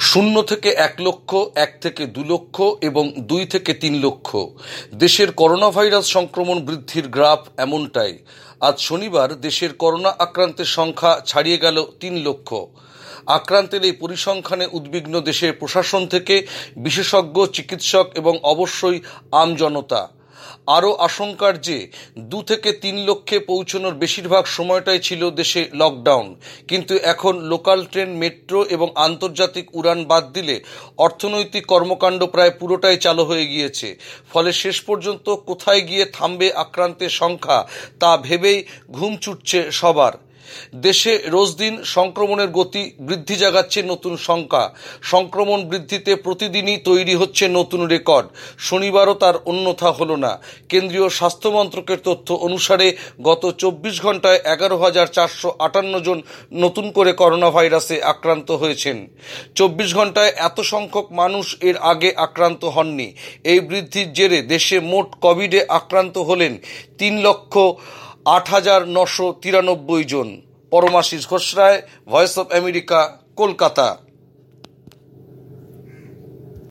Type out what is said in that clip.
শূন্য থেকে ১ লক্ষ, ১ থেকে ২ লক্ষ এবং ২ থেকে ৩ লক্ষ দেশের করোনা ভাইরাস সংক্রমণ বৃদ্ধির গ্রাফ এমনটাই। আজ শনিবার দেশের করোনা আক্রান্তের সংখ্যা ছাড়িয়ে গেল ৩ লক্ষ। আক্রান্তের এই পরিসংখ্যানে উদ্বিগ্ন দেশের প্রশাসন থেকে বিশেষজ্ঞ, চিকিৎসক এবং অবশ্যই আমজনতা। আরও আশঙ্কার যে ২ থেকে ৩ লক্ষে পৌঁছানোর বেশিরভাগ সময়টাই ছিল দেশে লকডাউন, কিন্তু এখন লোকাল ট্রেন, মেট্রো এবং আন্তর্জাতিক উড়ান বাদ দিলে অর্থনৈতিক কর্মকাণ্ড প্রায় পুরোটাই চালু হয়ে গিয়েছে। ফলে শেষ পর্যন্ত কোথায় গিয়ে থামবে আক্রান্তের সংখ্যা তা ভেবেই ঘুম ছুটছে সবার। দেশে রোজ দিন সংক্রমণের গতি বৃদ্ধি জাগাচ্ছে নতুন সংখ্যা। সংক্রমণ বৃদ্ধিতে প্রতিদিনই তৈরি হচ্ছে নতুন রেকর্ড। শনিবারও তার অন্যথা হলো না। কেন্দ্রীয় স্বাস্থ্য মন্ত্রকের তথ্য অনুসারে গত ২৪ ঘন্টায় ১১,৪৫৮ জন নতুন করে করোনা ভাইরাসে আক্রান্ত হয়েছেন। ২৪ ঘন্টায় এত সংখ্যক মানুষ এর আগে আক্রান্ত হননি। এই বৃদ্ধির জেরে দেশে মোট কোভিডে আক্রান্ত হলেন ৩,০৮,৯৯৩ জন। Paramashis Ghosh Roy, voice of America, Kolkata.